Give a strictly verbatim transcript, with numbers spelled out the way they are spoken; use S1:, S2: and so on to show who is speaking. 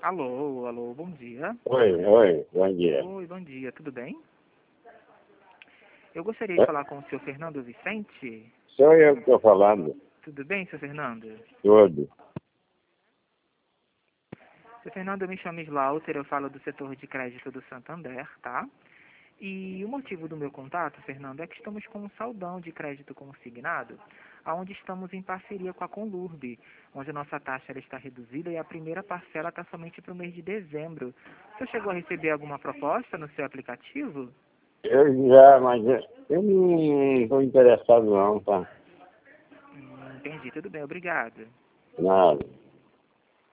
S1: Alô, alô, bom dia.
S2: Oi, oi, bom dia.
S1: Oi, bom dia, tudo bem? Eu gostaria de
S2: É,
S1: falar com o senhor Fernando Vicente.
S2: sou eu que estou falando.
S1: Tudo bem, senhor Fernando?
S2: Tudo.
S1: Senhor Fernando, eu me chamo Slaughter, eu falo do setor de crédito do Santander, tá? E o motivo do meu contato, Fernando, é que estamos com um saldão de crédito consignado, onde estamos em parceria com a Conlurb, onde a nossa taxa ela está reduzida e a primeira parcela está somente para o mês de dezembro. O senhor chegou a receber alguma proposta no seu aplicativo?
S2: Eu já, mas eu eu não estou interessado não, tá?
S1: Hum, entendi, tudo bem, obrigado.
S2: Nada.